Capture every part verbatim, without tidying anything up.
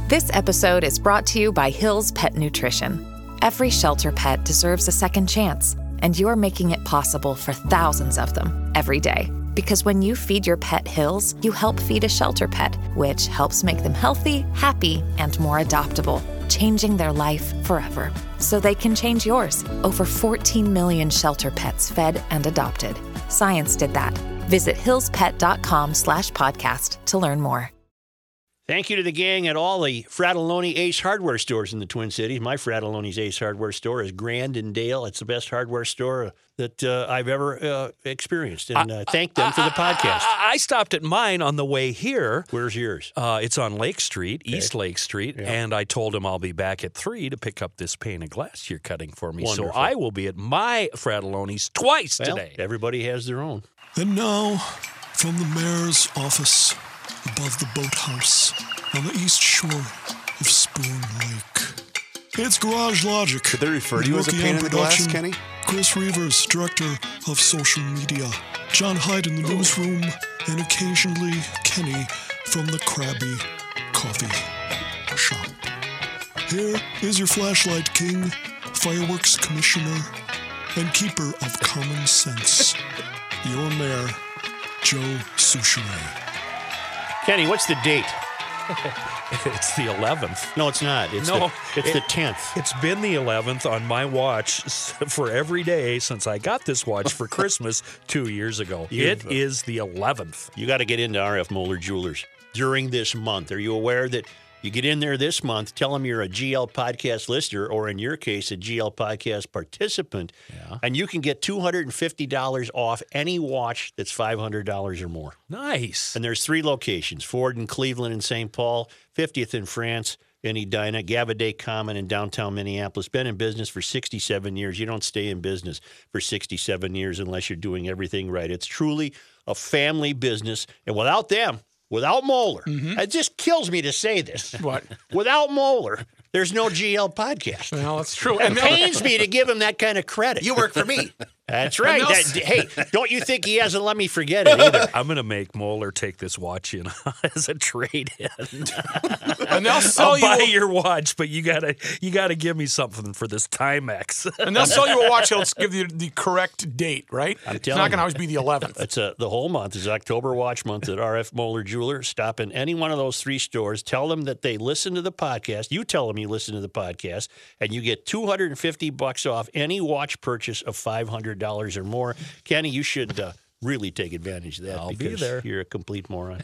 This episode is brought to you by Hill's Pet Nutrition. Every shelter pet deserves a second chance, and you're making it possible for thousands of them every day. Because when you feed your pet Hill's, you help feed a shelter pet, which helps make them healthy, happy, and more adoptable, changing their life forever. So they can change yours. Over fourteen million shelter pets fed and adopted. Science did that. Visit hillspet.com slash podcast to learn more. Thank you to the gang at all the Fratelloni Ace hardware stores in the Twin Cities. My Fratelloni's Ace hardware store is Grand and Dale. It's the best hardware store that uh, I've ever uh, experienced. And uh, thank them for the podcast. I, I stopped at mine on the way here. Where's yours? Uh, it's on Lake Street, okay. East Lake Street. Yeah. And I told him I'll be back at three to pick up this pane of glass you're cutting for me. Wonderful. So I will be at my Fratelloni's twice well, today. Everybody has their own. And now, from the mayor's office above the boathouse on the east shore of Spoon Lake, it's Garage Logic. Could they refer to you as a pane in the glass, Kenny? Chris Reavers, director of social media. John Hyde in the newsroom, and occasionally Kenny from the Krabby Coffee Shop. Here is your flashlight king, fireworks commissioner, and keeper of common sense, your mayor, Joe Soucheray. Kenny, what's the date? It's the eleventh. No, it's not. It's no, the, it's it, the tenth. It's been the eleventh on my watch for every day since I got this watch for Christmas two years ago. You've, it is the eleventh. You got to get into R F Moeller Jewelers during this month. Are you aware that you get in there this month, tell them you're a G L Podcast listener, or in your case, a G L Podcast participant, yeah. and you can get two hundred fifty dollars off any watch that's five hundred dollars or more. Nice. And there's three locations, Ford in Cleveland and Saint Paul, fiftieth in France in Edina, Gavaday Common in downtown Minneapolis. Been in business for sixty-seven years. You don't stay in business for sixty-seven years unless you're doing everything right. It's truly a family business, and without them, Without Moeller, mm-hmm. It just kills me to say this. What? Without Moeller, there's no G L podcast. Well, that's true. It pains me to give him that kind of credit. You work for me. That's right. That, hey, don't you think he hasn't let me forget it either? I'm going to make Moeller take this watch in as a trade-in. And they'll sell I'll you buy a, your watch, but you gotta you gotta give me something for this Timex. And they'll sell you a watch. They'll give you the correct date, right? I'm it's telling not you. going to always be the eleventh. It's a, the whole month is October Watch Month at R F Moeller Jeweler. Stop in any one of those three stores. Tell them that they listen to the podcast. You tell them you listen to the podcast, and you get two hundred fifty bucks off any watch purchase of five hundred dollars or more. Kenny, you should uh, really take advantage of that. I'll because be there. You're a complete moron.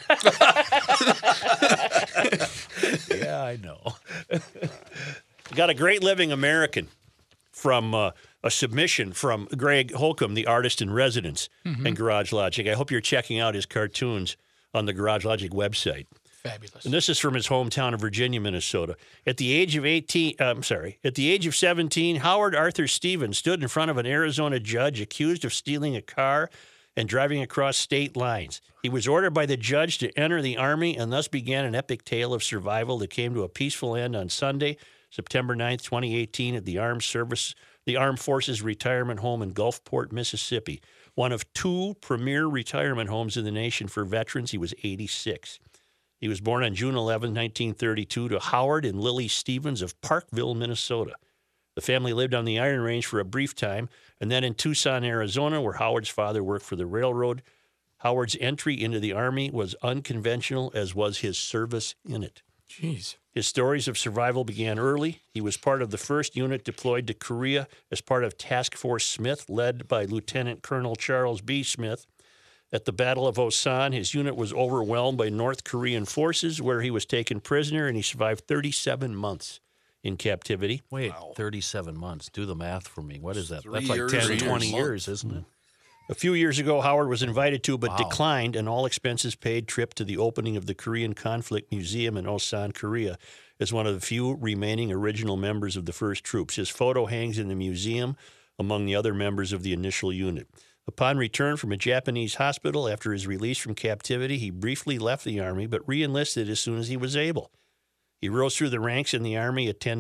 Yeah, I know. Got a great living American from uh, a submission from Greg Holcomb, the artist in residence mm-hmm. in Garage Logic. I hope you're checking out his cartoons on the Garage Logic website. Fabulous. And this is from his hometown of Virginia, Minnesota. At the age of eighteen, uh, I'm sorry, at the age of seventeen, Howard Arthur Stevens stood in front of an Arizona judge accused of stealing a car and driving across state lines. He was ordered by the judge to enter the Army, and thus began an epic tale of survival that came to a peaceful end on Sunday, September ninth, twenty eighteen, at the Armed Service, the Armed Forces Retirement Home in Gulfport, Mississippi. One of two premier retirement homes in the nation for veterans. He was eighty-six. He was born on June eleventh, nineteen thirty-two, to Howard and Lily Stevens of Parkville, Minnesota. The family lived on the Iron Range for a brief time, and then in Tucson, Arizona, where Howard's father worked for the railroad. Howard's entry into the Army was unconventional, as was his service in it. Jeez. His stories of survival began early. He was part of the first unit deployed to Korea as part of Task Force Smith, led by Lieutenant Colonel Charles B. Smith. At the Battle of Osan, his unit was overwhelmed by North Korean forces, where he was taken prisoner, and he survived thirty-seven months in captivity. Wait, wow. thirty-seven months. Do the math for me. What is that? Three That's like years, ten, three twenty years. years, isn't it? A few years ago, Howard was invited to, but Wow. declined, an all-expenses-paid trip to the opening of the Korean Conflict Museum in Osan, Korea, as one of the few remaining original members of the first troops. His photo hangs in the museum among the other members of the initial unit. Upon return from a Japanese hospital after his release from captivity, he briefly left the Army, but re-enlisted as soon as he was able. He rose through the ranks in the Army, attending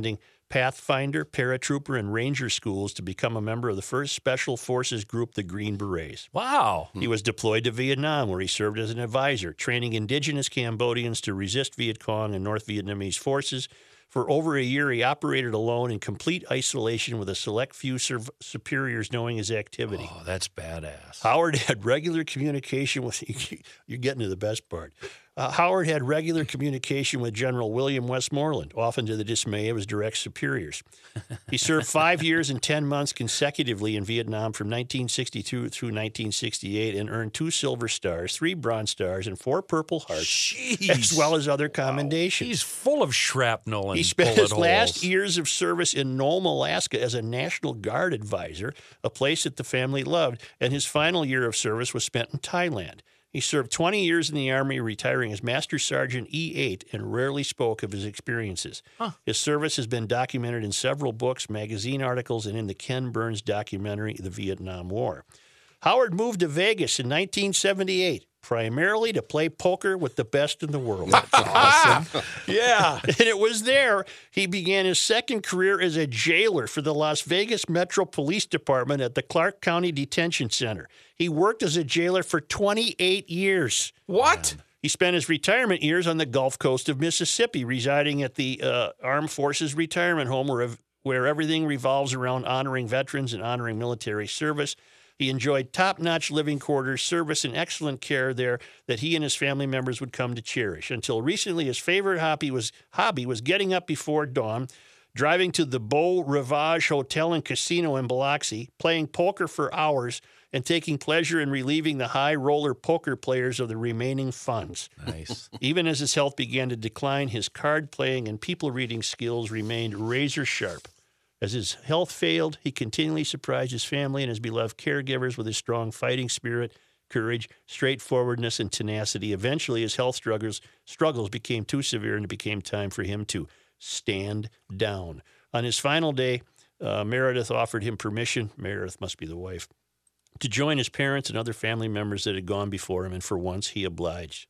Pathfinder, Paratrooper, and Ranger schools to become a member of the first Special Forces group, the Green Berets. Wow. He was deployed to Vietnam, where he served as an advisor, training indigenous Cambodians to resist Viet Cong and North Vietnamese forces. For over a year, he operated alone in complete isolation with a select few sur- superiors knowing his activity. Oh, that's badass. Howard had regular communication with, you're getting to the best part. Uh, Howard had regular communication with General William Westmoreland, often to the dismay of his direct superiors. He served five years and ten months consecutively in Vietnam from nineteen sixty-two through nineteen sixty-eight and earned two Silver Stars, three Bronze Stars, and four Purple Hearts, Jeez. as well as other commendations. He's full of shrapnel and He spent bullet his last holes. years of service in Nome, Alaska as a National Guard advisor, a place that the family loved, and his final year of service was spent in Thailand. He served twenty years in the Army, retiring as Master Sergeant E eight, and rarely spoke of his experiences. Huh. His service has been documented in several books, magazine articles, and in the Ken Burns documentary, The Vietnam War. Howard moved to Vegas in nineteen seventy-eight, primarily to play poker with the best in the world. That's awesome. Yeah. And it was there he began his second career as a jailer for the Las Vegas Metro Police Department at the Clark County Detention Center. He worked as a jailer for twenty-eight years. What? He spent his retirement years on the Gulf Coast of Mississippi, residing at the uh, Armed Forces Retirement Home, where, where everything revolves around honoring veterans and honoring military service. He enjoyed top-notch living quarters, service, and excellent care there that he and his family members would come to cherish. Until recently, his favorite hobby was hobby was getting up before dawn, driving to the Beau Rivage Hotel and Casino in Biloxi, playing poker for hours, and taking pleasure in relieving the high-roller poker players of the remaining funds. Nice. Even as his health began to decline, his card-playing and people-reading skills remained razor-sharp. As his health failed, he continually surprised his family and his beloved caregivers with his strong fighting spirit, courage, straightforwardness, and tenacity. Eventually, his health struggles struggles became too severe, and it became time for him to stand down. On his final day, uh, Meredith offered him permission, Meredith must be the wife, to join his parents and other family members that had gone before him, and for once, he obliged.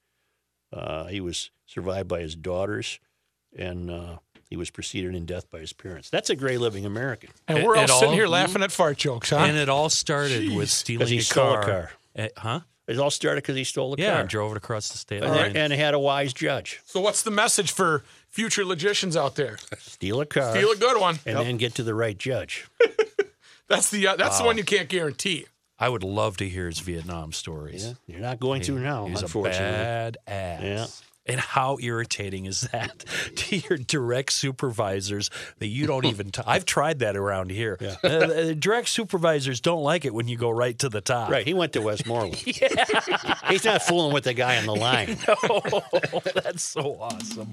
Uh, he was survived by his daughters, and uh, he was preceded in death by his parents. That's a great living American. And we're It- all it sitting all- here laughing at fart jokes, huh? And it all started Jeez. with Because stealing he a stole car. a car. Eh, huh? It all started because he stole a Yeah, car. and drove it across the state And, line. and had a wise judge. So what's the message for future logicians out there? Steal a car. Steal a good one. And then get to the right judge. That's the uh, that's the one you can't guarantee. I would love to hear his Vietnam stories. Yeah, you're not going to now, He's a unfortunately. bad ass. Yeah. And how irritating is that to your direct supervisors that you don't even t- I've tried that around here. Yeah. Uh, uh, direct supervisors don't like it when you go right to the top. Right, he went to Westmoreland. He's not fooling with the guy on the line. Oh, that's so awesome.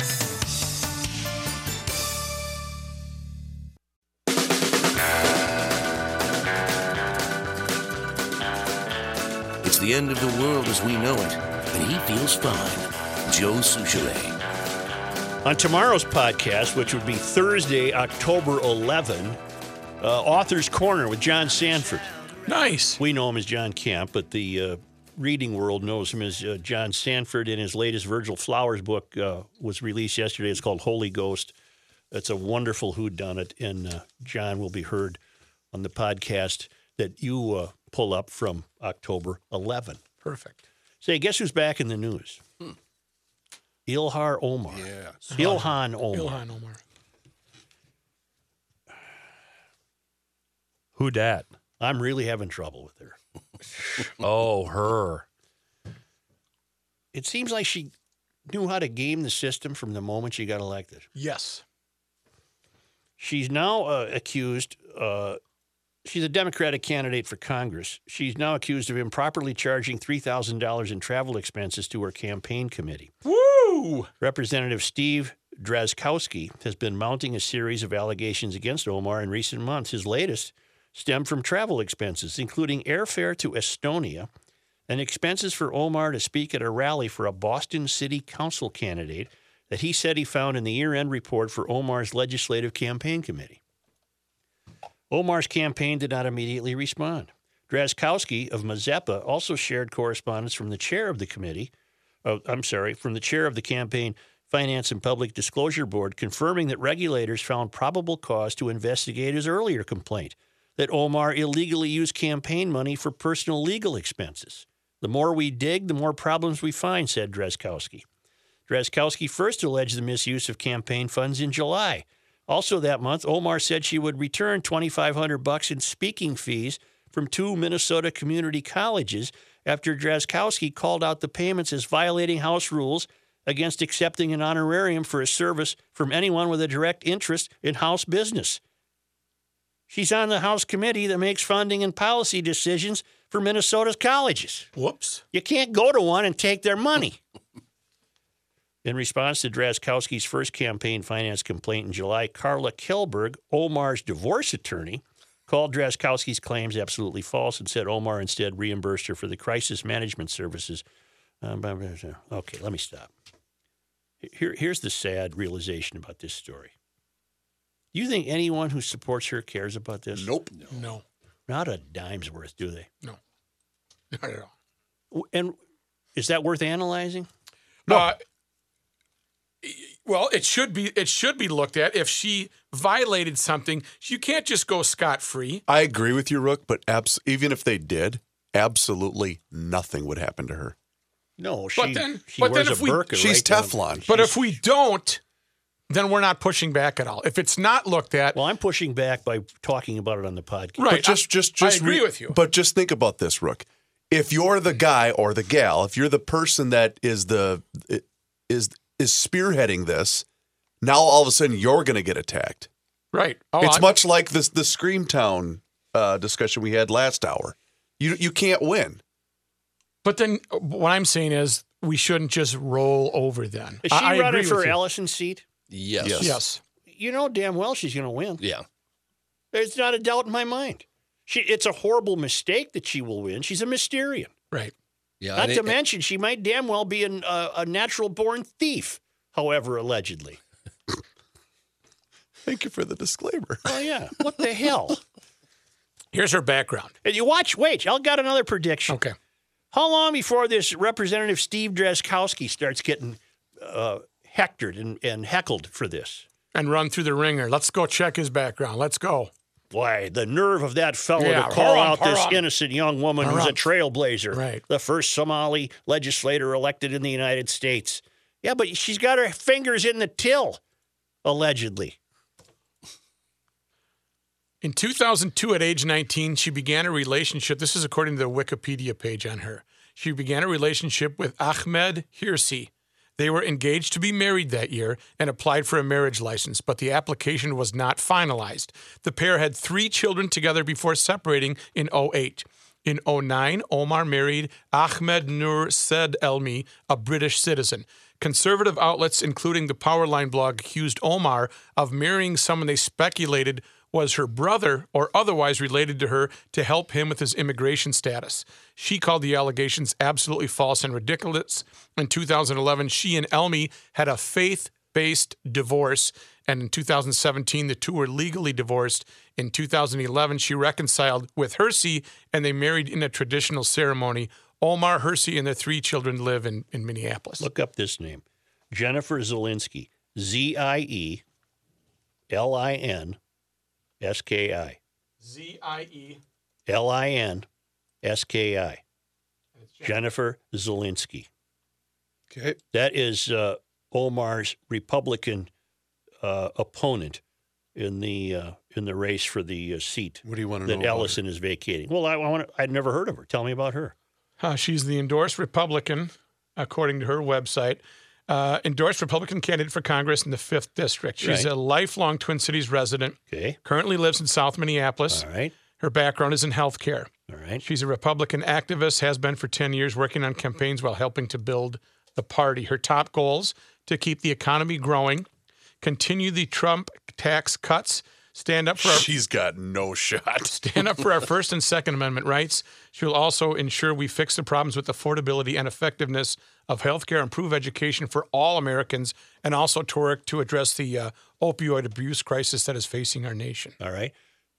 It's the end of the world as we know it, and he feels fine. Joe Soucheray. On tomorrow's podcast, which would be Thursday, October eleventh, uh, Author's Corner with John Sanford. Nice. We know him as John Camp, but the uh, reading world knows him as uh, John Sanford. In his latest Virgil Flowers book uh, was released yesterday. It's called Holy Ghost. It's a wonderful whodunit, and uh, John will be heard on the podcast that you uh, pull up from October eleventh. Perfect. Say, guess who's back in the news? Hmm. Ilhar Omar. Yeah. Ilhan Omar. Ilhan Omar. Who dat? I'm really having trouble with her. Oh, her. It seems like she knew how to game the system from the moment she got elected. Yes. She's now uh, accused, uh, she's a Democratic candidate for Congress. She's now accused of improperly charging three thousand dollars in travel expenses to her campaign committee. Woo! Representative Steve Drazkowski has been mounting a series of allegations against Omar in recent months. His latest stemmed from travel expenses, including airfare to Estonia and expenses for Omar to speak at a rally for a Boston City Council candidate that he said he found in the year-end report for Omar's legislative campaign committee. Omar's campaign did not immediately respond. Drazkowski of Mazeppa also shared correspondence from the chair of the committee, uh, I'm sorry, from the chair of the campaign, Finance and Public Disclosure Board, confirming that regulators found probable cause to investigate his earlier complaint that Omar illegally used campaign money for personal legal expenses. The more we dig, the more problems we find, said Drazkowski. Drazkowski first alleged the misuse of campaign funds in July. Also that month, Omar said she would return twenty-five hundred bucks in speaking fees from two Minnesota community colleges after Drazkowski called out the payments as violating House rules against accepting an honorarium for a service from anyone with a direct interest in House business. She's on the House committee that makes funding and policy decisions for Minnesota's colleges. Whoops. You can't go to one and take their money. In response to Drazkowski's first campaign finance complaint in July, Carla Kilberg, Omar's divorce attorney, called Drazkowski's claims absolutely false and said Omar instead reimbursed her for the crisis management services. Um, okay, let me stop. Here, here's the sad realization about this story. Do you think anyone who supports her cares about this? Nope. No. Not a dime's worth, do they? No. Not at all. And is that worth analyzing? No. Uh, well, it should be. It should be looked at. If she violated something, you can't just go scot-free. I agree with you, Rook, but abs- even if they did, absolutely nothing would happen to her. No, she, But then- she but wears then if a we- burqa She's right down- Teflon. But if we don't, then we're not pushing back at all. If it's not looked at, Well, I'm pushing back by talking about it on the podcast. right? But just, just, I just agree re- with you. But just think about this, Rook. If you're the guy or the gal, if you're the person that is the is is spearheading this, now all of a sudden you're going to get attacked. Right. Oh, it's I- much like this the Screamtown uh, discussion we had last hour. You you can't win. But then what I'm saying is we shouldn't just roll over then. Is she I, I running agree for with you. Ellison's seat? Yes. Yes. Yes. You know damn well she's going to win. Yeah. There's not a doubt in my mind. She, it's a horrible mistake that she will win. She's a Mysterian. Right. Yeah. Not and to it- mention, she might damn well be an, uh, a natural-born thief, however, allegedly. Thank you for the disclaimer. Oh, yeah. What the hell? Here's her background. And you watch, wait, I've got another prediction. Okay. How long before this Representative Steve Drazkowski starts getting uh, hectored and, and heckled for this? And run through the ringer. Let's go check his background. Let's go. Why, the nerve of that fellow Yeah, to call haram, out this haram. innocent young woman who's a Haram. trailblazer, Right. the first Somali legislator elected in the United States. Yeah, but she's got her fingers in the till, allegedly. In two thousand two, at age nineteen, she began a relationship. This is according to the Wikipedia page on her. She began a relationship with Ahmed Hirsi. They were engaged to be married that year and applied for a marriage license, but the application was not finalized. The pair had three children together before separating in oh eight. In oh nine, Omar married Ahmed Nur Said Elmi, a British citizen. Conservative outlets, including the Powerline blog, accused Omar of marrying someone they speculated was her brother or otherwise related to her to help him with his immigration status. She called the allegations absolutely false and ridiculous. In two thousand eleven, she and Elmi had a faith-based divorce, and in two thousand seventeen, the two were legally divorced. In two thousand eleven, she reconciled with Hirsi, and they married in a traditional ceremony. Omar, Hirsi, and their three children live in, in Minneapolis. Look up this name. Jennifer Zielinski. Z I E L I N S K I. Z I E. L I N S K I. Jennifer Zielinski. Okay. That is uh, Omar's Republican uh, opponent in the uh, in the race for the uh, seat What do you want to know? that about Ellison is vacating. Well, I, I want I'd never heard of her. Tell me about her. Uh, she's the endorsed Republican, according to her website. Uh, endorsed Republican candidate for Congress in the fifth District. She's Right. a lifelong Twin Cities resident. Okay. Currently lives in South Minneapolis. All right. Her background is in healthcare. All right. She's a Republican activist, has been for ten years, working on campaigns while helping to build the party. Her top goals: to keep the economy growing, continue the Trump tax cuts, stand up for our, She's got no shot. stand up for our First and Second Amendment rights. She will also ensure we fix the problems with affordability and effectiveness of healthcare, improve education for all Americans, and also to work to address the uh, opioid abuse crisis that is facing our nation. All right.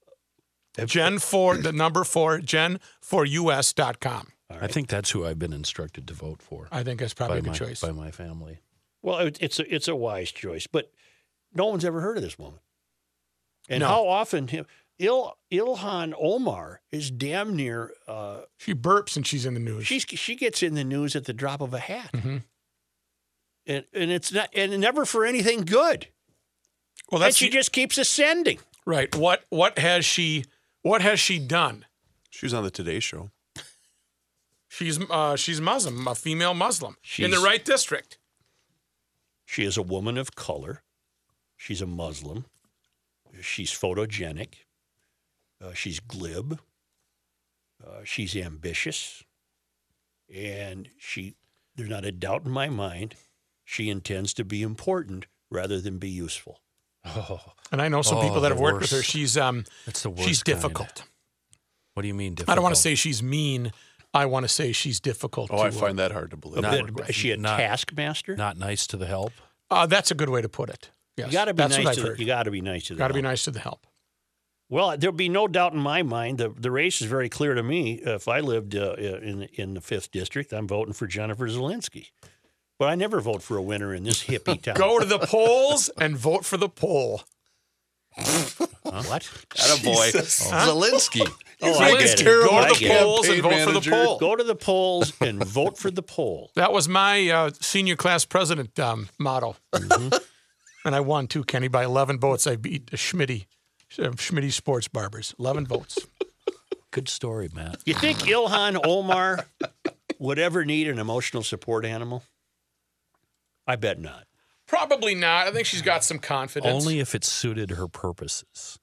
Gen four, the number four, gen four U S dot com. I think that's who I've been instructed to vote for I think that's probably by a good my, choice. by my family. Well, it, it's a, it's a wise choice, but no one's ever heard of this woman. And No. how often him, Il, Ilhan Omar is damn near. Uh, She burps and she's in the news. she's she gets in the news at the drop of a hat, Mhm. and and it's not and never for anything good. well, And that's she the- just keeps ascending. right. What what has she what has she done? She was on the Today Show. She's uh, she's Muslim, a female Muslim in the She's- right district. She is a woman of color. She's a Muslim. She's photogenic. Uh, she's glib. Uh, she's ambitious. And she, there's not a doubt in my mind, she intends to be important rather than be useful. Oh, And I know some Oh, people that the have worked with her. worst. She's um that's the worst. she's kind. difficult. What do you mean difficult? I don't want to say she's mean. I want to say she's difficult. Oh, to, I uh, find that hard to believe. A Not- bit- is she a not- taskmaster? not nice to the help. Uh, that's a good way to put it. Yes, you got to be that's nice what to I've the, heard. you got to be nice to the Got to be help. nice to the help. Well, there'll be no doubt in my mind. The the race is very clear to me. If I lived uh, in in the fifth district, I'm voting for Jennifer Zelensky. But I never vote for a winner in this hippie town. Go to the polls and vote for the poll. Huh? What? Attaboy. Zelensky. Oh, I think get it's it. terrible. Go I to the get it. polls and vote Campaign for the manager. poll. Go to the polls and vote for the poll. That was my uh, senior class president um, motto. Mm-hmm. And I won too, Kenny, by eleven votes. I beat Schmitty, uh, Schmitty Sports Barbers. eleven votes. Good story, Matt. You think Ilhan Omar would ever need an emotional support animal? I bet not. Probably not. I think she's got some confidence. Only if it suited her purposes.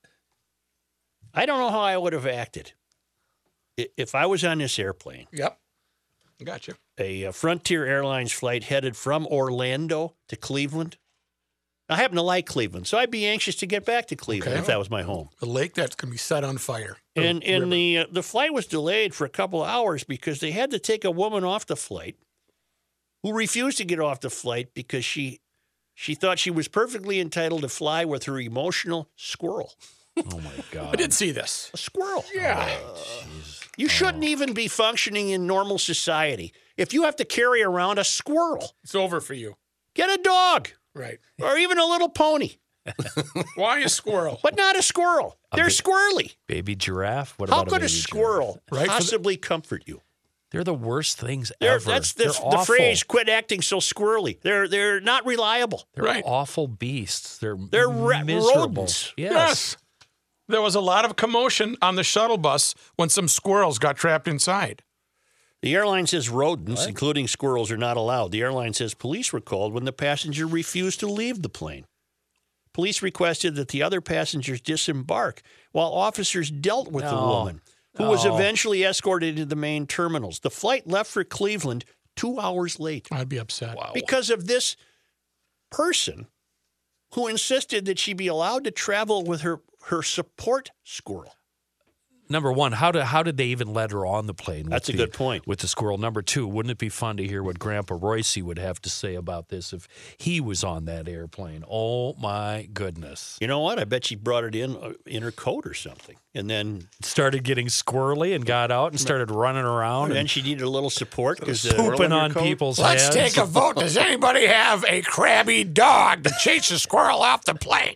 I don't know how I would have acted. I- If I was on this airplane, Yep. Gotcha. a uh, Frontier Airlines flight headed from Orlando to Cleveland. I happen to like Cleveland, so I'd be anxious to get back to Cleveland Okay. if that was my home. A lake that's going to be set on fire. Or And and river. the uh, the flight was delayed for a couple of hours because they had to take a woman off the flight who refused to get off the flight because she she thought she was perfectly entitled to fly with her emotional squirrel. Oh my God. I did see this. A squirrel. Yeah. You shouldn't even be functioning in normal society if you have to carry around a squirrel. It's over for you. Get a dog Right. or even a little pony, Why a squirrel? but not a squirrel. They're bit- squirrely. Baby giraffe? What How about could a baby squirrel giraffe? Right, for the- possibly comfort you? They're the worst things They're, ever. that's the, They're the awful. phrase, quit acting so squirrely. They're they're not reliable. They're Right. awful beasts. They're They're ra- miserable. rodents. Yes. Yes. There was a lot of commotion on the shuttle bus when some squirrels got trapped inside. The airline says rodents, including squirrels, are not allowed. The airline says police were called when the passenger refused to leave the plane. Police requested that the other passengers disembark while officers dealt with the No. woman, who was No. eventually escorted to the main terminals. The flight left for Cleveland two hours late I'd be upset. because of this person who insisted that she be allowed to travel with her, her support squirrel. Number one, how did how did they even let her on the plane? with That's a the- good point. With the squirrel. Number two, wouldn't it be fun to hear what Grandpa Royce would have to say about this if he was on that airplane? Oh my goodness! You know what? I bet she brought it in uh, in her coat or something. And then Started getting squirrely and got out and started running around and then and she needed a little support because pooping on people's Let's heads. take a vote. Does anybody have a crabby dog to chase the squirrel off the plane?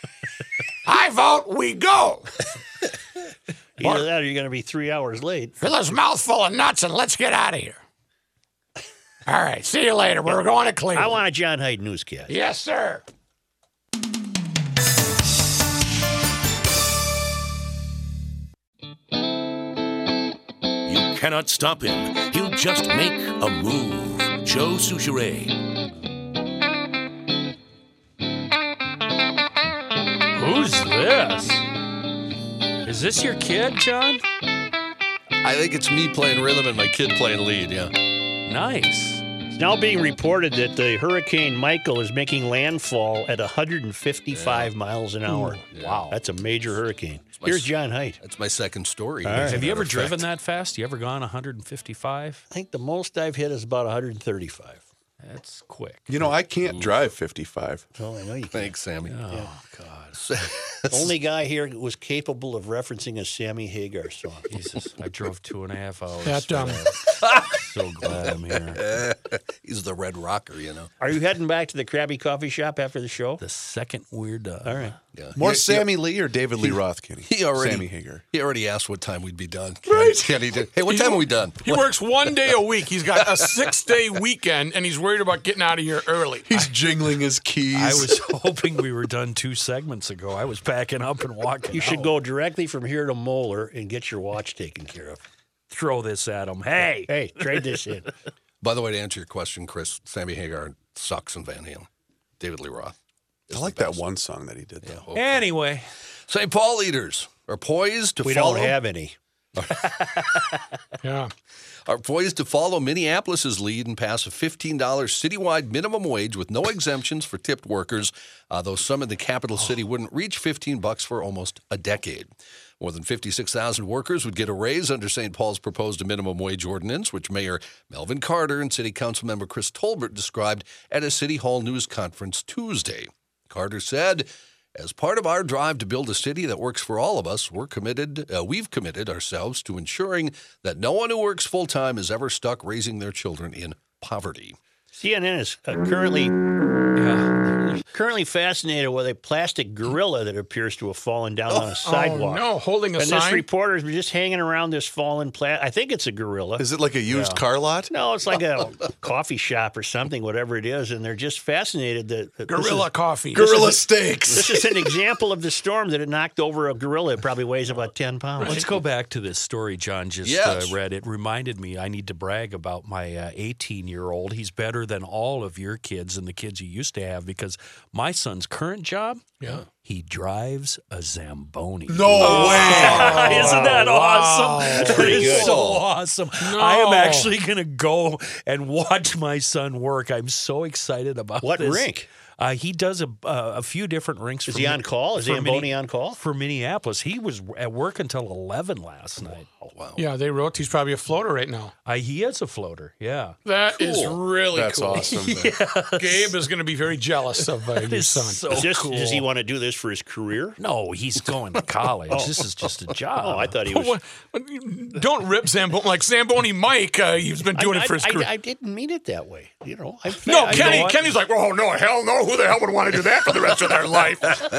I vote we go. either that or you're going to be three hours late. Fill his mouth full of nuts and let's get out of here. All right. See you later. We're going to Cleveland. I want a John Hyde newscast. Yes, sir. You cannot stop him. He'll just make a move. Joe Souchere. Who's this? Is this your kid, John? I think it's me playing rhythm and my kid playing lead, yeah. Nice. It's now being reported that the Hurricane Michael is making landfall at one hundred fifty-five miles an hour. Wow. That's a major hurricane. my Here's s- John Hyde. That's my second story. All right. as a Have you matter ever of driven fact. that fast? You ever gone one hundred fifty-five? I think the most I've hit is about one hundred thirty-five. That's quick. You know, I can't drive fifty-five. Oh, I know you can. Thanks, Sammy. Oh, God. Only guy here who was capable of referencing a Sammy Hagar song. Jesus. I drove two and a half hours. That, for um, that. So glad I'm here. He's the Red Rocker, you know. Are you heading back to the Krabby Coffee Shop after the show? The second we're done. All right. Yeah. More He- Sammy Lee or David Lee Roth, Kenny? He already, Sammy Hager. He already asked what time we'd be done. Right. Kenny did. Hey, what time are we done? He works one day a week. He's got a six-day weekend, and he's worried about getting out of here early. He's jingling his keys. I was hoping we were done two segments ago. I was packing up and walking. You should out. go directly from here to Moeller and get your watch taken care of. Throw this at him. Hey, Hey, trade this in. By the way, to answer your question, Chris, Sammy Hagar sucks in Van Halen. David Lee Roth. I like that one song that he did. Though. Okay. Anyway, Saint Paul leaders are poised to We follow. don't have any. Yeah. Are poised to follow Minneapolis's lead and pass a fifteen dollars citywide minimum wage with no exemptions for tipped workers, uh, though some in the capital city wouldn't reach fifteen bucks for almost a decade. More than fifty-six thousand workers would get a raise under Saint Paul's proposed minimum wage ordinance, which Mayor Melvin Carter and City Council member Chris Tolbert described at a City Hall news conference Tuesday. Carter said, "As part of our drive to build a city that works for all of us, we're committed. Uh, we've committed ourselves to ensuring that no one who works full time is ever stuck raising their children in poverty." C N N is uh, currently yeah. currently fascinated with a plastic gorilla that appears to have fallen down on a sidewalk. Oh, no, holding a And sign. this reporter's been just hanging around this fallen plastic. I think it's a gorilla. Is it like a used car lot? No, it's like a coffee shop or something, whatever it is, and they're just fascinated that, that this Gorilla is- coffee. Gorilla steaks. This is an example of the storm that it knocked over a gorilla. It probably weighs about ten pounds. Let's go back to this story John just Yes. uh, read. It reminded me I need to brag about my uh, eighteen-year-old. He's better than all of your kids and the kids you used to have because my son's current job, Yeah. he drives a Zamboni. No way. Isn't that awesome? That's pretty good. so awesome. I am actually going to go and watch my son work. I'm so excited about What this. rink? Uh, he does a uh, a few different rinks. Is for he Mi- on call? Is for Zamboni Minne- on call? For Minneapolis. He was at work until eleven last night. Wow. Yeah, they wrote he's probably a floater right now. Uh, he is a floater, yeah. That is really That's cool. awesome. Gabe is going to be very jealous of uh, your is son. so Is this, cool. Does he want to do this for his career? No, he's going to college. This is just a job. Oh, I thought he was. What- what- don't rip Zamboni like Zamboni Mike. Uh, he's been doing I, it for his I, career. I, I didn't mean it that way. You know. I, no, I, Kenny. You know what? Kenny's like, oh no, hell no. Who the hell would want to do that for the rest of their life?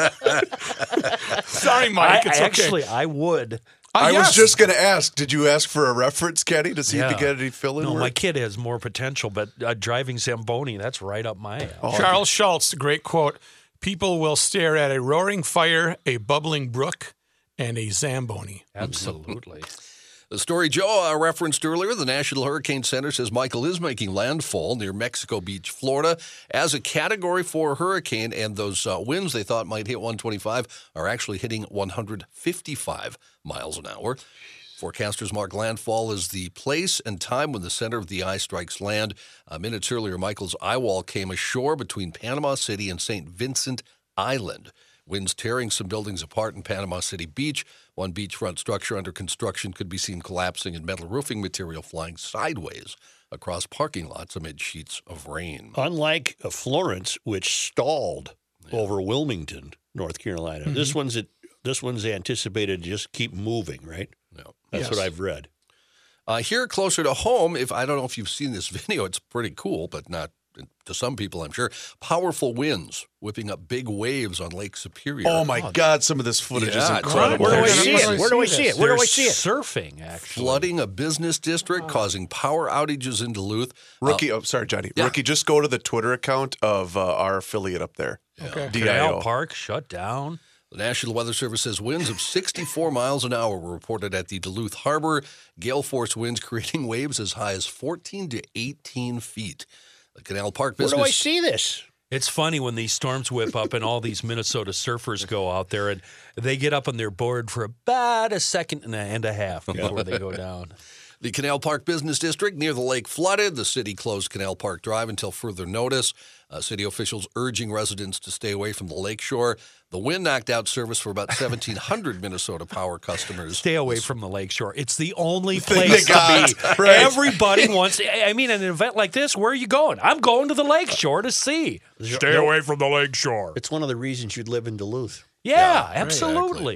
Sorry, I, Mike. It's actually, okay. I would. Uh, I yes. was just going to ask, did you ask for a reference, Kenny, to see if Yeah. you get any fill-in No, work? my kid has more potential, but uh, driving Zamboni, that's right up my alley. Charles Schultz, great quote. People will stare at a roaring fire, a bubbling brook, and a Zamboni. Absolutely. The story Joe uh, referenced earlier, the National Hurricane Center says Michael is making landfall near Mexico Beach, Florida, as a Category four hurricane, and those uh, winds they thought might hit one twenty-five are actually hitting one hundred fifty-five miles an hour. Forecasters mark landfall as the place and time when the center of the eye strikes land. Uh, minutes earlier, Michael's eye wall came ashore between Panama City and Saint Vincent Island. Winds tearing some buildings apart in Panama City Beach. One beachfront structure under construction could be seen collapsing and metal roofing material flying sideways across parking lots amid sheets of rain. Unlike uh, Florence, which stalled over Wilmington, North Carolina, Mm-hmm. this one's it. This one's anticipated to just keep moving, right? No. That's Yes. what I've read. Uh, here closer to home, if I don't know if you've seen this video, it's pretty cool, but not to some people, I'm sure. Powerful winds whipping up big waves on Lake Superior. Oh, my God, some of this footage Yeah, is it's incredible. Where do I Where see do I it? Where do I see see this? it? Where do I There's see it? surfing, actually. Flooding a business district, causing power outages in Duluth. Rookie, oh, sorry, Johnny. yeah. Rookie, just go to the Twitter account of uh, our affiliate up there. Okay. D I O. Canal Park shut down. The National Weather Service says winds of sixty-four miles an hour were reported at the Duluth Harbor. Gale force winds creating waves as high as fourteen to eighteen feet. The Canal Park Where business. do I see this? It's funny when these storms whip up and all these Minnesota surfers go out there and they get up on their board for about a second and a, and a half before they go down. The Canal Park Business District near the lake flooded. The city closed Canal Park Drive until further notice. Uh, city officials urging residents to stay away from the lakeshore. The wind knocked out service for about seventeen hundred Minnesota Power customers. Stay away from the lakeshore. It's the only Thing place they to got, be. right. Everybody wants. I mean, an event like this, where are you going? I'm going to the lakeshore to see. Stay away from the lakeshore. It's one of the reasons you'd live in Duluth. Yeah, absolutely.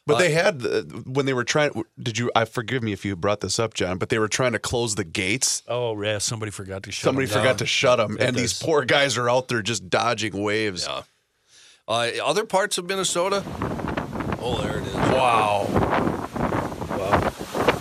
But they had, uh, when they were trying, did you, I forgive me if you brought this up, John, but they were trying to close the gates. Oh, yeah, somebody forgot to shut Somebody them forgot down. to shut them. That And these does- poor guys are out there just dodging waves. Yeah. Uh, other parts of Minnesota. Oh, there it is. Wow. Wow.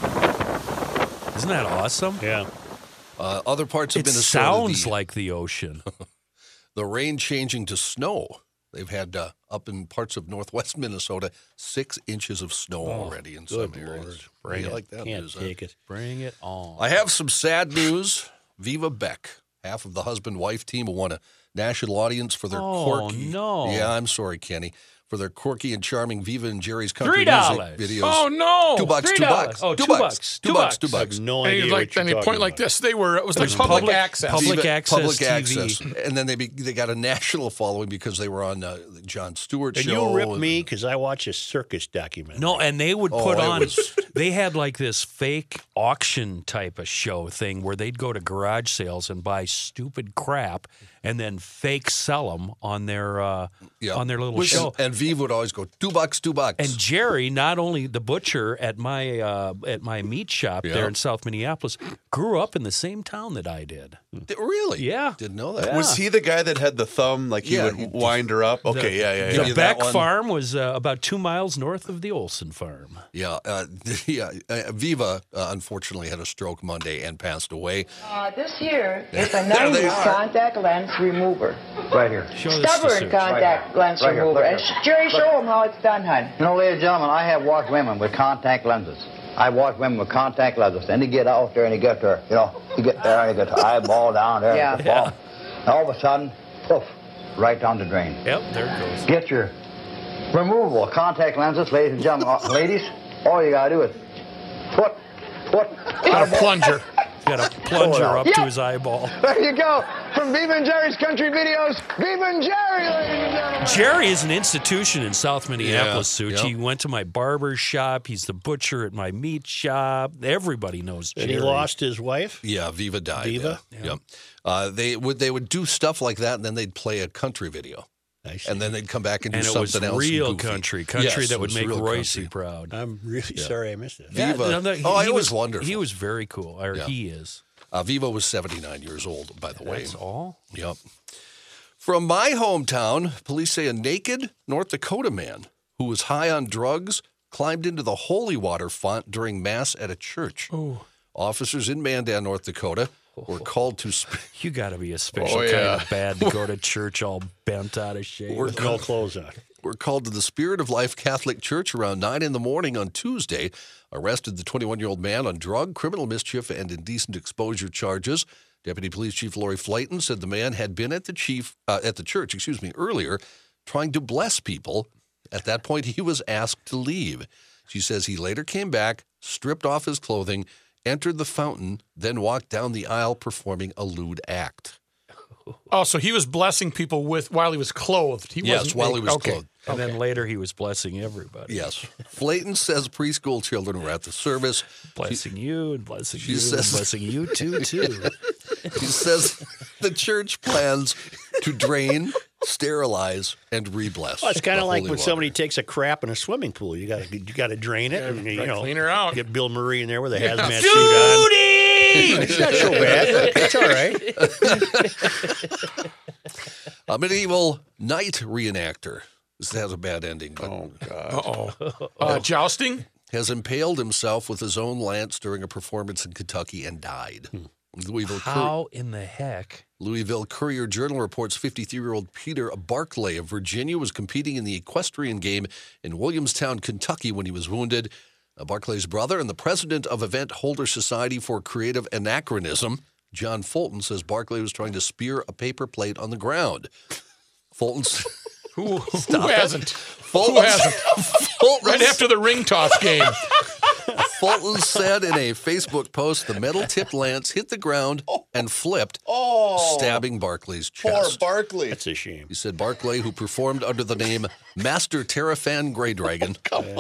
Isn't that awesome? Yeah. Uh, other parts of It Minnesota. sounds the, like the ocean. the rain changing to snow. They've had uh, up in parts of northwest Minnesota six inches of snow already in some good areas. Lord. Bring Yeah, it like that. Can't news, huh? take it. Bring it on. I have some sad news. Viva Beck, half of the husband-wife team, who won a national audience for their Oh, quirky. no. Yeah, I'm sorry, Kenny. For their quirky and charming Viva and Jerry's country Three music dollars. videos. Oh, no. Two bucks, Three two dollars. bucks. Oh, two two bucks. bucks. Two Two bucks. bucks. Two I have bucks. no And idea you what like, you're then you talking point like about. this. They were, it was like was public, public- access. public Viva- access public T V. access. And then they be, they got a national following because they were on uh, the Jon Stewart And show. you rip and- me because I watch a circus documentary. No, and they would Oh, put it on, was- they had like this fake auction type of show thing where they'd go to garage sales and buy stupid crap and then fake sell them on their, uh, Yeah. on their little Which- show. And Viva would always go, two bucks, two bucks. And Jerry, not only the butcher at my uh, at my meat shop Yeah. there in South Minneapolis, grew up in the same town that I did. D- really? Yeah. Didn't know that. Was he the guy that had the thumb? Like he Yeah, would he- wind her up? Okay, yeah, yeah, Give yeah. The you that Beck one. farm was uh, about two miles north of the Olson farm. Yeah, uh, yeah. Uh, Viva uh, unfortunately had a stroke Monday and passed away. Uh, this here is a There they nineties are. contact lens remover. Right here. Show this to Stubborn Sue. contact lens Right here, remover. look And here. Jerry, show them how it's done, hon. You know, ladies and gentlemen, I have watched women with contact lenses. I watch women with contact lenses, and they get out there and they get their, you know, you get there and you get their eyeball down there. Yeah. And, the ball. And all of a sudden, poof, right down the drain. Yep, there it goes. Get your removable contact lenses, ladies and gentlemen. Uh, ladies, all you gotta do is put, put. Got a plunger. Got a plunger Oh, up to yeah. his eyeball. There you go. From Viva and Jerry's Country Videos, Viva and Jerry, ladies and gentlemen. Jerry is an institution in South Minneapolis, Yeah, Such. yeah. He went to my barber shop. He's the butcher at my meat shop. Everybody knows And Jerry. he lost his wife? Yeah, Viva died. Viva? Yeah. Yep. Uh, they would they would do stuff like that, and then they'd play a country video, I see. and then they'd come back and do and it something was else. real goofy. country, country Yes, that it would was make real Royce country. proud. I'm really sorry I missed it. Yeah. Viva. no, no, he- Oh, it he was wonderful. He was very cool, or Yeah. he is. Uh, Viva was seventy-nine years old, by the way. That's all. Yep. From my hometown, police say a naked North Dakota man who was high on drugs climbed into the holy water font during Mass at a church. Officers in Mandan, North Dakota, were called to sp- You got to be a special Oh, kind yeah. of bad to go to church all bent out of shape. We're With no clothes on. were called to the Spirit of Life Catholic Church around nine in the morning on Tuesday, arrested the twenty-one-year-old man on drug, criminal mischief, and indecent exposure charges. Deputy Police Chief Lori Flayton said the man had been at the chief uh, at the church, excuse me, earlier, trying to bless people. At that point, he was asked to leave. She says he later came back, stripped off his clothing, entered the fountain, then walked down the aisle performing a lewd act. Oh, so he was blessing people with while he was clothed. He Yes, wasn't while he was okay. clothed. And then later he was blessing everybody. Yes. Flayton says preschool children were at the service. Blessing you and blessing she you says- and blessing you too, too. He says the church plans to drain, sterilize, and re-bless. Well, it's kind the of like holy when water. somebody takes a crap in a swimming pool. You got to you got to drain it, and you gotta know, clean her out. Get Bill Murray in there with a hazmat suit on. It's not so bad. It's all right. A medieval knight reenactor. This has a bad ending, but Oh, God. Uh-oh. Uh, jousting? has impaled himself with his own lance during a performance in Kentucky and died. Louisville, Cour- How in the heck? Louisville Courier Journal reports fifty-three-year-old Peter Barclay of Virginia was competing in the equestrian game in Williamstown, Kentucky when he was wounded. Uh, Barclay's brother and the president of Event Holder Society for Creative Anachronism, John Fulton, says Barclay was trying to spear a paper plate on the ground. Fulton's... Who, who Stop it. hasn't? Fulton, Who hasn't? Fulton, Right after the ring toss game. Fulton said in a Facebook post the metal-tipped lance hit the ground and flipped, Oh, stabbing Barclay's poor chest. Barkley. That's a shame. He said Barclay, who performed under the name Master Terrafan Grey Dragon,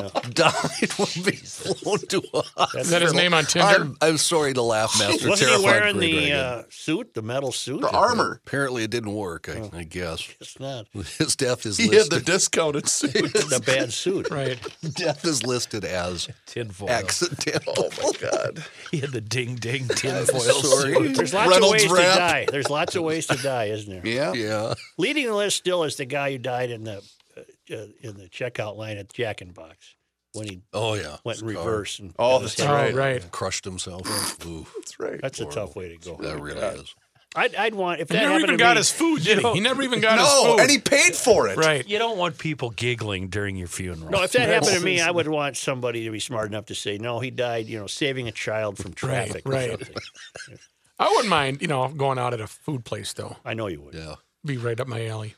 died will be flown to a Is that his name on Tinder? I'm, I'm sorry to laugh, Master Wasn't he Terrafan wearing Grey the Dragon. uh, suit, the metal suit? The armor. Apparently, it didn't work. I, I guess It's not. his death is He had listed. the discounted suit. The bad suit. Right. death is listed as Tinfoil. accidental. Oh my God. He had the ding ding tinfoil Sorry. suit. There's lots Reynolds of ways wrap. to die. There's lots of ways to die, isn't there? Yeah. Yeah. Leading the list still is the guy who died in the uh, uh, in the checkout line at Jack in Box when he Oh yeah. went in His car reverse. And Oh, got his that's head- Oh, right. right. Crushed himself. Ooh, That's right. That's a tough way to go. that really is. I'd, I'd want if He that never happened even to got me, his food, did he? He never even got his No, food. and he paid for it. Right. You don't want people giggling during your funeral. No, if that happened to me, I would want somebody to be smart enough to say, no, he died, you know, saving a child from traffic. or right. something. I wouldn't mind, you know, going out at a food place, though. I know you would. Yeah. Be right up my alley.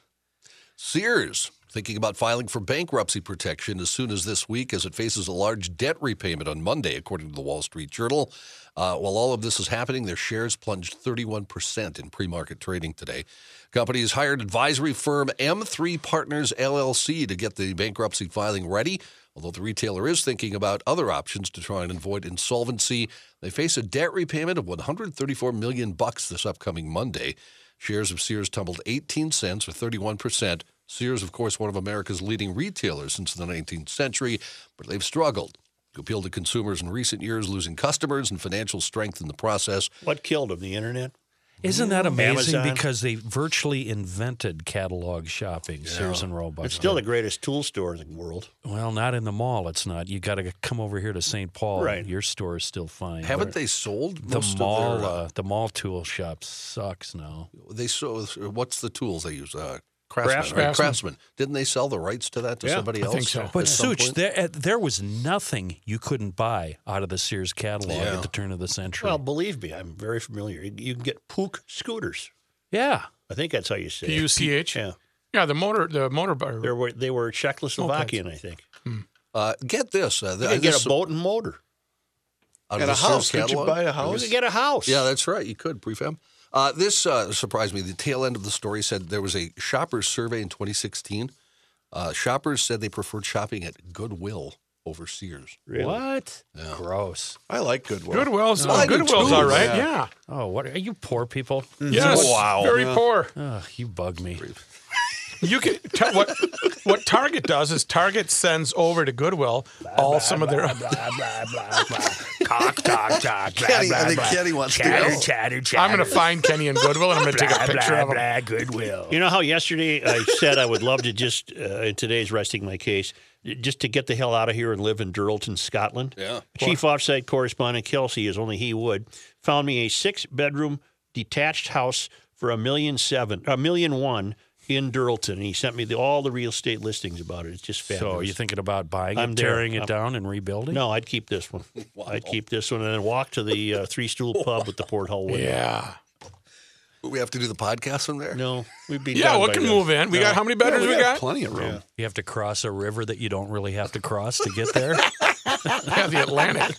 Sears thinking about filing for bankruptcy protection as soon as this week as it faces a large debt repayment on Monday, according to the Wall Street Journal. Uh, while all of this is happening, their shares plunged thirty-one percent in pre-market trading today. Company has hired advisory firm M three Partners L L C to get the bankruptcy filing ready. Although the retailer is thinking about other options to try and avoid insolvency, they face a debt repayment of one hundred thirty-four million bucks this upcoming Monday. Shares of Sears tumbled eighteen cents or thirty-one percent. Sears, of course, one of America's leading retailers since the nineteenth century, but they've struggled to appeal to consumers in recent years, losing customers and financial strength in the process. What killed him? The internet? Isn't that amazing? Amazon. Because they virtually invented catalog shopping, Sears and Roebuck. It's still the greatest tool store in the world. Well, not in the mall. It's not. You got to come over here to Saint Paul. Right. Your store is still fine. Haven't But they sold the most mall? of their, uh, uh, the mall tool shop sucks now. they sold, what's the tools they use? Uh, Craftsman, Craftsman. right? Craftsman. Didn't they sell the rights to that to Yeah, somebody I else? think so. at But some Such, point? there, uh, there was nothing you couldn't buy out of the Sears catalog Yeah. at the turn of the century. Well, believe me, I'm very familiar. You you can get Pook scooters. yeah. I think that's how you say P U C H? it. Yeah. Yeah, the motor, the motor bar. They were, they were Czechoslovakian, I think. Uh, get this. Uh, You th- could get this a boat and motor. out of And the a Sears house. Could you catalog? buy a You house? could get a house. Yeah, that's right. You could, prefab. Uh, this uh, surprised me. The tail end of the story said there was a shoppers survey in twenty sixteen. Uh, shoppers said they preferred shopping at Goodwill over Sears. Really? What? Gross. I like Goodwill. Goodwill's, I oh, do Goodwill's too. all right. Yeah. Yeah. Oh, what are you poor people? Yes. Wow. Very Yeah. poor. Oh, you bug me. You can ta- what what Target does is Target sends over to Goodwill all some of their Talk, talk, talk. Kenny, I think Kenny wants to chatter, go. chatter, chatter. I'm going to find Kenny and Goodwill and I'm going to take a picture of them. Goodwill. You know how yesterday I said I would love to just, uh, in today's resting my case, just to get the hell out of here and live in Duralton, Scotland? Yeah. Chief Offsite Correspondent Kelsey, as only he would, found me a six-bedroom detached house for a million seven, a million one in Duralton. And he sent me the, all the real estate listings about it. It's just fabulous. So you thinking about buying I'm it, there. tearing it I'm- down, and rebuilding? No, I'd keep this one. I'd keep this one and then walk to the uh, three-stool pub with the porthole window. Yeah. We have to do the podcast from there? No, we'd be Yeah, done we by can then. move in. We got how many bedrooms we got? Plenty of room. You have to cross a river that you don't really have to cross to get there. Yeah, the Atlantic.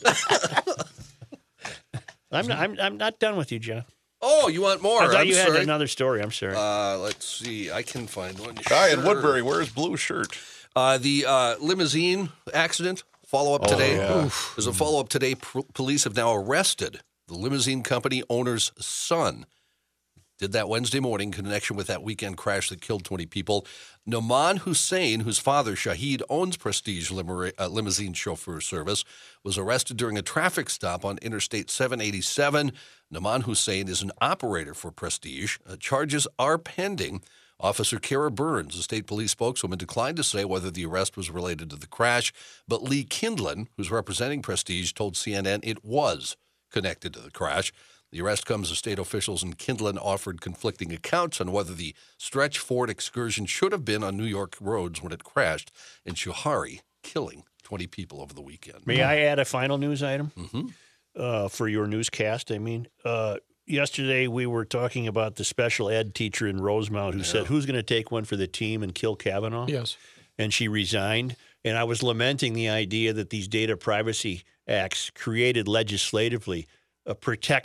I'm not, I'm, I'm not done with you, John. Oh, you want more? I thought I'm you sorry. had another story. I'm sorry. Uh, let's see. I can find one. Guy in Sure. Woodbury wears blue shirt. Uh, the uh, limousine accident follow-up today. yeah. There's a follow-up today. P- police have now arrested the limousine company owner's son. Did that Wednesday morning in connection with that weekend crash that killed twenty people. Noman Hussein, whose father, Shahid, owns Prestige Limo- uh, Limousine Chauffeur Service, was arrested during a traffic stop on Interstate seven eighty-seven. Noman Hussein is an operator for Prestige. Uh, charges are pending. Officer Kara Burns, a state police spokeswoman, declined to say whether the arrest was related to the crash, but Lee Kindlin, who's representing Prestige, told C N N it was connected to the crash. The arrest comes as state officials in Kindlin offered conflicting accounts on whether the Stretch Ford excursion should have been on New York roads when it crashed in Shuhari, killing twenty people over the weekend. May I add a final news item mm-hmm. uh, for your newscast? I mean, uh, yesterday we were talking about the special ed teacher in Rosemount who yeah. said, who's going to take one for the team and kill Kavanaugh? Yes. And she resigned. And I was lamenting the idea that these data privacy acts created legislatively uh, protect her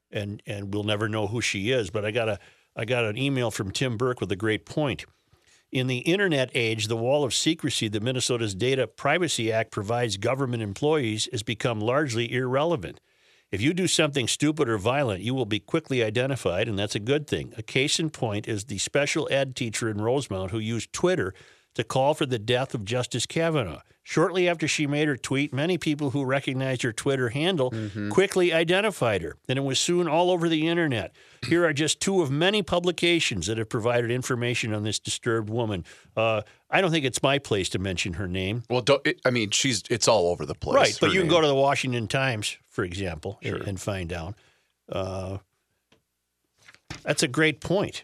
and and we'll never know who she is. But I got a I got an email from Tim Burke with a great point. In the internet age, the wall of secrecy that Minnesota's Data Privacy Act provides government employees has become largely irrelevant. If you do something stupid or violent, you will be quickly identified, and that's a good thing. A case in point is the special ed teacher in Rosemount who used Twitter to call for the death of Justice Kavanaugh. Shortly after she made her tweet, many people who recognized her Twitter handle mm-hmm. quickly identified her, and it was soon all over the internet. Here are just two of many publications that have provided information on this disturbed woman. Uh, I don't think it's my place to mention her name. Well, don't, it, I mean, she's it's all over the place. Right, but you name. can go to the Washington Times, for example, sure. and, and find out. Uh, that's a great point.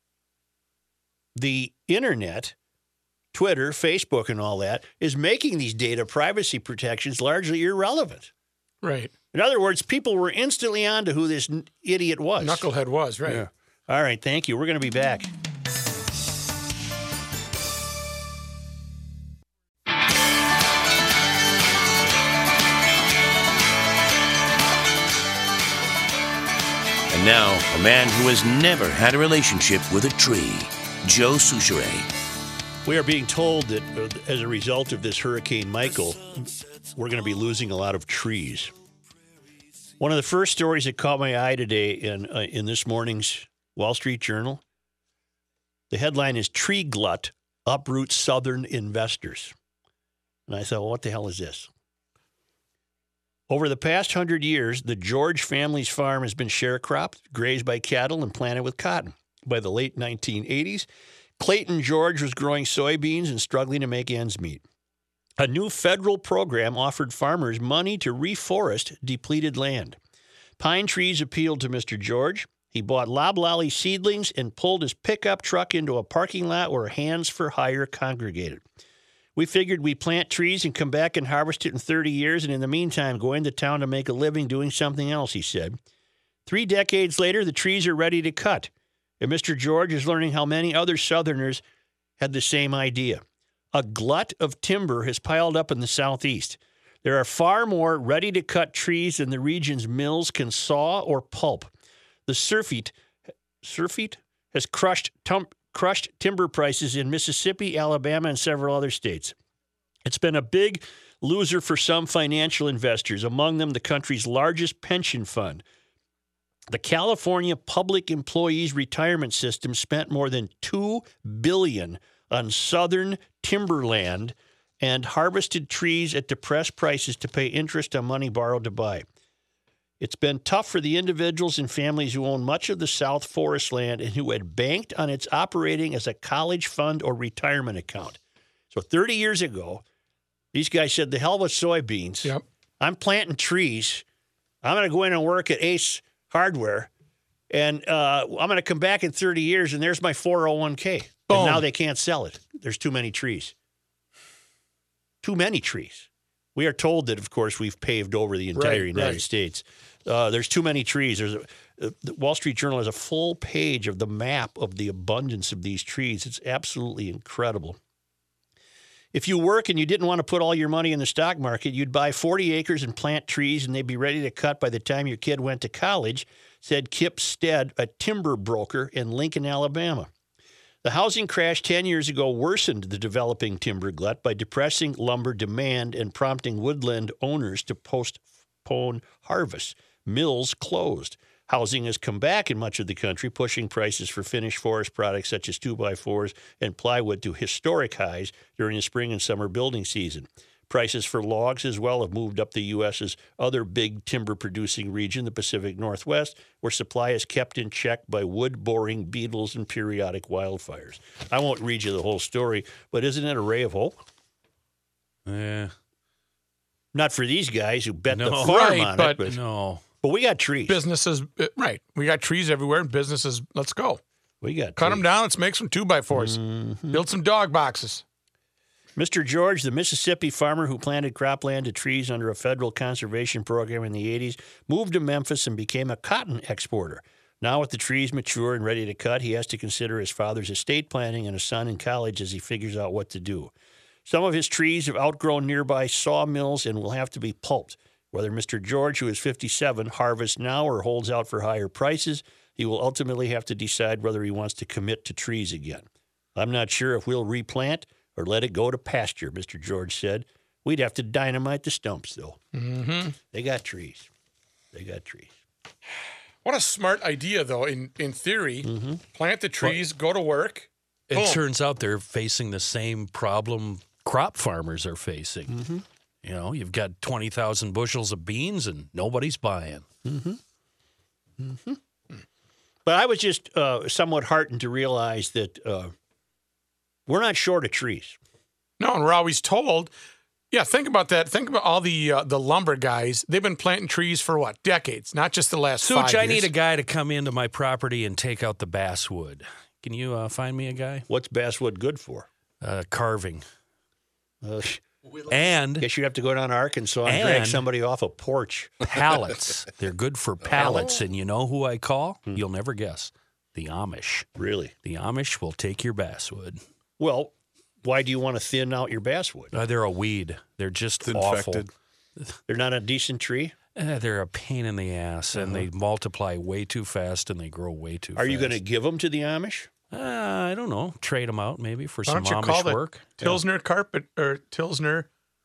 The internet, Twitter, Facebook, and all that, is making these data privacy protections largely irrelevant. Right. In other words, people were instantly on to who this n- idiot was. Knucklehead was, right. Yeah. All right, thank you. We're going to be back. And now, a man who has never had a relationship with a tree, Joe Soucheray. We are being told that uh, as a result of this Hurricane Michael, we're going to be losing a lot of trees. One of the first stories that caught my eye today in uh, in this morning's Wall Street Journal, the headline is "Tree Glut Uproots Southern Investors." And I thought, well, what the hell is this? Over the past hundred years, the George family's farm has been sharecropped, grazed by cattle, and planted with cotton. By the late nineteen eighties, Clayton George was growing soybeans and struggling to make ends meet. A new federal program offered farmers money to reforest depleted land. Pine trees appealed to Mister George. He bought loblolly seedlings and pulled his pickup truck into a parking lot where Hands for Hire congregated. We figured we'd plant trees and come back and harvest it in thirty years, and in the meantime, go into town to make a living doing something else, he said. Three decades later, the trees are ready to cut. And Mister George is learning how many other Southerners had the same idea. A glut of timber has piled up in the Southeast. There are far more ready-to-cut trees than the region's mills can saw or pulp. The surfeit, surfeit has crushed, tum, crushed timber prices in Mississippi, Alabama, and several other states. It's been a big loser for some financial investors, among them the country's largest pension fund. The California Public Employees Retirement System spent more than two billion dollars on southern timberland and harvested trees at depressed prices to pay interest on money borrowed to buy. It's been tough for the individuals and families who own much of the South forest land and who had banked on its operating as a college fund or retirement account. So thirty years ago, these guys said, the hell with soybeans. Yep. I'm planting trees. I'm going to go in and work at Ace Hardware, and uh, I'm going to come back in thirty years, and there's my four oh one k. And now they can't sell it. There's too many trees. Too many trees. We are told that, of course, we've paved over the entire right, United right. States. Uh, there's too many trees. There's a, uh, the Wall Street Journal has a full page of the map of the abundance of these trees. It's absolutely incredible. If you work and you didn't want to put all your money in the stock market, you'd buy forty acres and plant trees, and they'd be ready to cut by the time your kid went to college, said Kip Stead, a timber broker in Lincoln, Alabama. The housing crash ten years ago worsened the developing timber glut by depressing lumber demand and prompting woodland owners to postpone harvests. Mills closed. Housing has come back in much of the country, pushing prices for finished forest products such as two by fours and plywood to historic highs during the spring and summer building season. Prices for logs as well have moved up the U S's other big timber-producing region, the Pacific Northwest, where supply is kept in check by wood-boring beetles and periodic wildfires. I won't read you the whole story, but isn't it a ray of hope? Yeah. Not for these guys who bet No. the farm Right, on but- it, but, No. but we got trees. Businesses, uh, right. We got trees everywhere, and businesses, let's go. We got Cut trees. them down. Let's make some two by fours. Mm-hmm. Build some dog boxes. Mister George, the Mississippi farmer who planted cropland to trees under a federal conservation program in the eighties, moved to Memphis and became a cotton exporter. Now with the trees mature and ready to cut, he has to consider his father's estate planning and a son in college as he figures out what to do. Some of his trees have outgrown nearby sawmills and will have to be pulped. Whether Mister George, who is fifty-seven, harvests now or holds out for higher prices, he will ultimately have to decide whether he wants to commit to trees again. I'm not sure if we'll replant or let it go to pasture, Mister George said. We'd have to dynamite the stumps, though. Mm-hmm. They got trees. They got trees. What a smart idea, though, in, in theory. Mm-hmm. Plant the trees, well, go to work. It Boom. turns out they're facing the same problem crop farmers are facing. Mm-hmm. You know, you've got twenty thousand bushels of beans and nobody's buying. Mm-hmm. Mm-hmm. But I was just uh, somewhat heartened to realize that uh, we're not short of trees. No, and we're always told, yeah, think about that. Think about all the uh, the lumber guys. They've been planting trees for, what, decades, not just the last Such, five years. I need a guy to come into my property and take out the basswood. Can you uh, find me a guy? What's basswood good for? Uh, carving. Uh, and guess you'd have to go down to Arkansas and, and drag somebody off a porch. Pallets. They're good for pallets. Oh. And you know who I call? Hmm. You'll never guess. The Amish. Really? The Amish will take your basswood. Well, why do you want to thin out your basswood? Uh, they're a weed. They're just Infected. awful. They're not a decent tree? Uh, they're a pain in the ass, and uh-huh. they multiply way too fast, and they grow way too Are fast. you going to give them to the Amish? Uh, I don't know. Trade them out maybe for Why some don't you Amish call it work. Tilsner yeah. Carpet or Tilsner.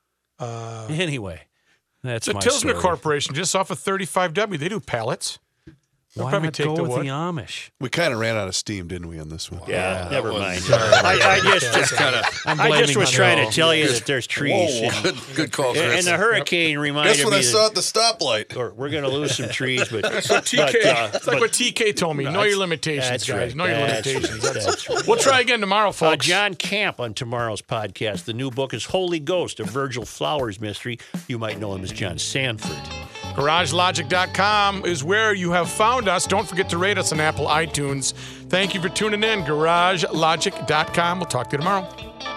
Uh, anyway, that's the my Tilsner story. Corporation, just off of thirty-five W. They do pallets. They'll Why probably not take go the with wood. the Amish? We kind of ran out of steam, didn't we, on this one? Yeah, yeah never was, mind. Uh, I, I just, just kind of. I just was trying to tell you that there's trees. Whoa, And, good, good call, Chris. and the hurricane reminded That's what me I that, saw at the stoplight. or we're going to lose some trees, but That's what T K. But, uh, it's like but, what T K told me. No, know your that's- limitations, that's guys. right. Know your That's limitations. right. That's That's right. We'll try again tomorrow, Uh, folks. John Camp on tomorrow's podcast. The new book is Holy Ghost, a Virgil Flowers mystery. You might know him as John Sanford. Garage Logic dot com is where you have found us. Don't forget to rate us on Apple iTunes. Thank you for tuning in. Garage Logic dot com. We'll talk to you tomorrow.